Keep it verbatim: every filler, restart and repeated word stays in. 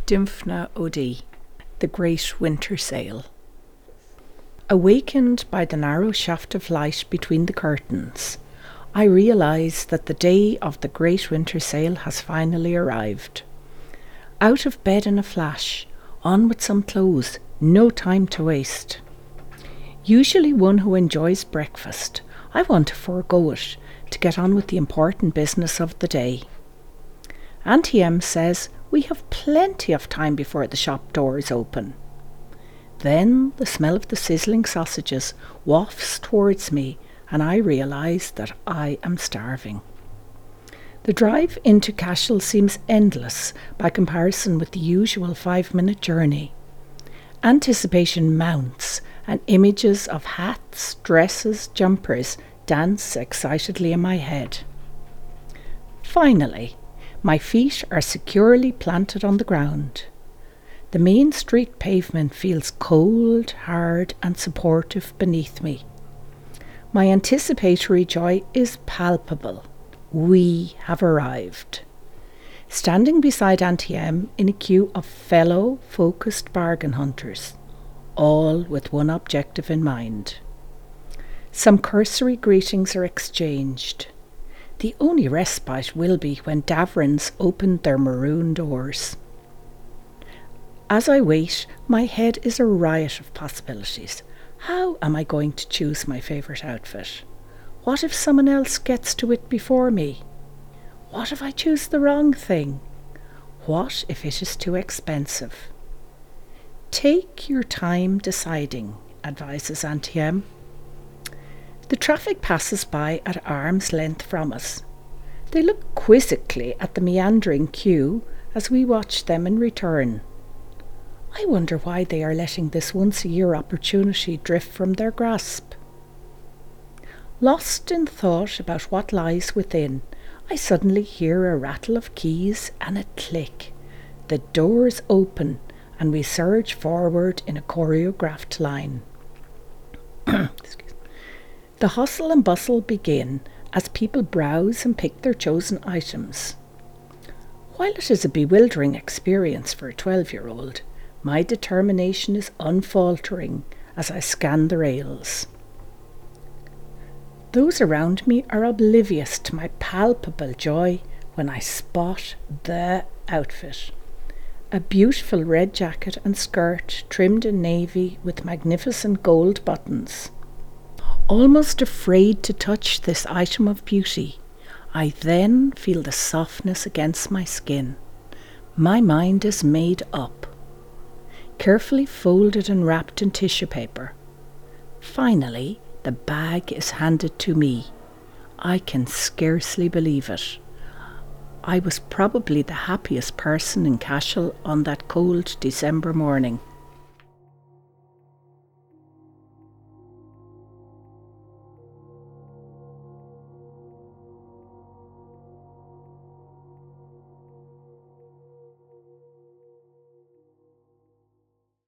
Dymphna O'D, The Great Winter Sale. Awakened by the narrow shaft of light between the curtains, I realise that the day of the Great Winter Sale has finally arrived. Out of bed in a flash, on with some clothes, no time to waste. Usually one who enjoys breakfast, I want to forego it to get on with the important business of the day. Auntie Em says we have plenty of time before the shop doors open. Then the smell of the sizzling sausages wafts towards me and I realise that I am starving. The drive into Cashel seems endless by comparison with the usual five-minute journey. Anticipation mounts and images of hats, dresses, jumpers dance excitedly in my head. Finally, my feet are securely planted on the ground. The main street pavement feels cold, hard and supportive beneath me. My anticipatory joy is palpable. We have arrived. Standing beside Auntie Em in a queue of fellow focused bargain hunters, all with one objective in mind. Some cursory greetings are exchanged. The only respite will be when Davrins open their maroon doors. As I wait, my head is a riot of possibilities. How am I going to choose my favourite outfit? What if someone else gets to it before me? What if I choose the wrong thing? What if it is too expensive? Take your time deciding, advises Auntie Em. The traffic passes by at arm's length from us. They look quizzically at the meandering queue as we watch them in return. I wonder why they are letting this once-a-year opportunity drift from their grasp. Lost in thought about what lies within, I suddenly hear a rattle of keys and a click. The doors open and we surge forward in a choreographed line. The hustle and bustle begin as people browse and pick their chosen items. While it is a bewildering experience for a twelve-year-old, my determination is unfaltering as I scan the rails. Those around me are oblivious to my palpable joy when I spot the outfit. A beautiful red jacket and skirt trimmed in navy with magnificent gold buttons. Almost afraid to touch this item of beauty, I then feel the softness against my skin. My mind is made up. Carefully folded and wrapped in tissue paper. Finally, the bag is handed to me. I can scarcely believe it. I was probably the happiest person in Cashel on that cold December morning.